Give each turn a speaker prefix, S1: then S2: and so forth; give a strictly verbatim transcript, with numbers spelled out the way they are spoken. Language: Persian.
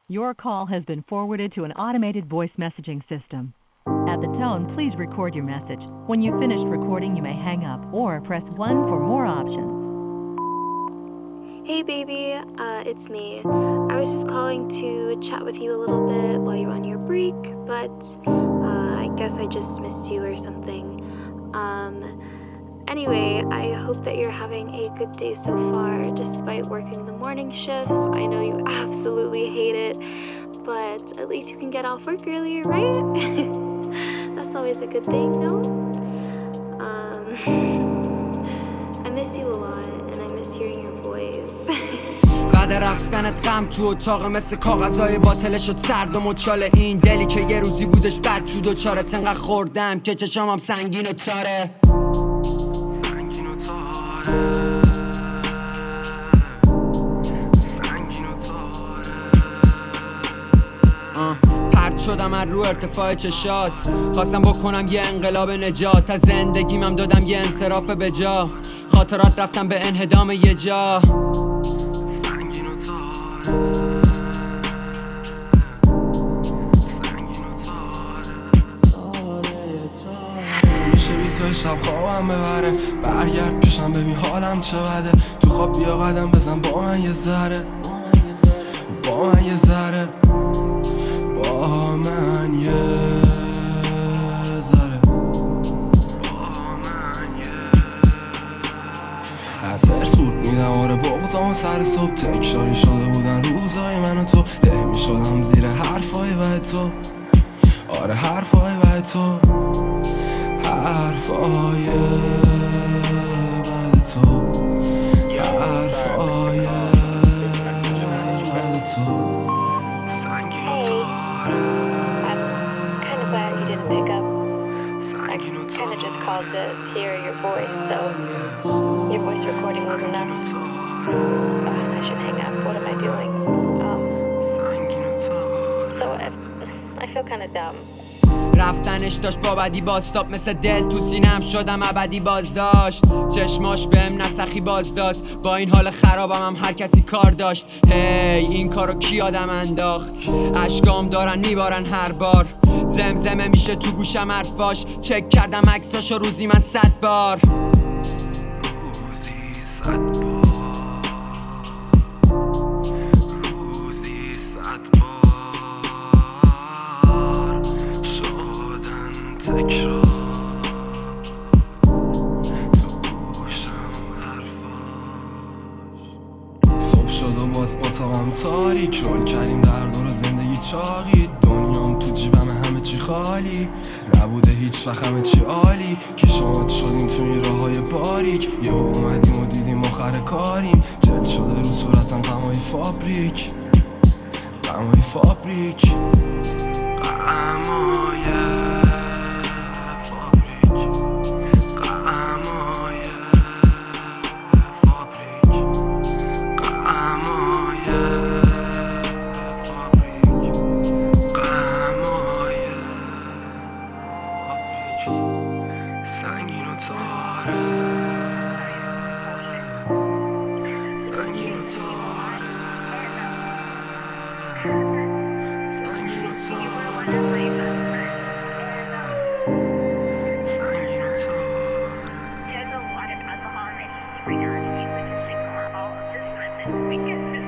S1: Your call has been forwarded to an automated voice messaging system. At the tone, please record your message. When you've finished recording, you may hang up or press one for more options.
S2: Hey baby, uh, it's me. I was just calling to chat with you a little bit while you're on your break, but uh, I guess I just missed you or something. Um, anyway, I hope that you're having a good day so far, despite working the morning shifts. I know you absolutely hate it, but at least you can get off work earlier, right? That's always a good thing, no? Um, I miss you a lot, and I miss hearing your voice.
S3: بعد رفتنت غم تو اتاق مثل کاغذهای باطله شد سرد و مچاله. این دلی که یه روزی بودش بد جود و چارت انقدر خوردم که چشامم سنگین و تاره. سنگین و تاره سنگین و تاره پرد شدم از رو ارتفاع چشات، خواستم بکنم یه انقلاب نجات. از زندگیمم دادم یه انصراف به جا، خاطرات رفتم به انهدام یه جا.
S4: میشه بی توی شب خوابم ببره، برگرد پیشم ببین حالم چه بده. تو خواب بیا قدم بزن با من یه ذره، با من یه ذره، با من یه ذره، با من یه. از هر سود میدم آره بغضام سر صبح، تکراری شده بودن روزای من و تو. له میشدم زیر حرفای بد تو، آره حرفای بد تو، حرفای بد تو، حرفای بد تو. سنگین و تاره
S2: I'm kind of glad you didn't pick up. I
S4: سنگین و
S2: kind of just called
S4: تاره
S2: to hear your voice, so your voice recording was enough. Uh, I should hang up. What am I doing? Um,
S4: سنگین و تاره
S2: so I, I feel kind of dumb.
S3: رفتنش داشت با بدی باستاب، مثل دل تو سینم شدم ابدی بازداشت. چشماش بهم نسخی باز داد، با این حال خرابم هم هر کسی کار داشت. هی hey, این کارو کی آدم انداخت؟ اشکام دارن میبارن هر بار، زمزمه میشه تو گوشم حرفاش. چک کردم عکساشو روزی من صد بار، روزی صد بار، روزی صد بار تکرار تو گوشم حرفاش. صبح شد و باز اتاقم تاریک، رول کردیم در دور زندگی چاقی. دنیام تو جیبم همه چی خالی، نبوده هیچ وقت همه چی عالی. که شاد شدیم تو این راه های باریک، یه اومدیم و دیدیم آخر کاریم. جل شده رو صورتم غمای فابریک، غمای فابریک، غمای سنگین و تاره سنگین و تاره سنگین و تاره سنگین و تاره.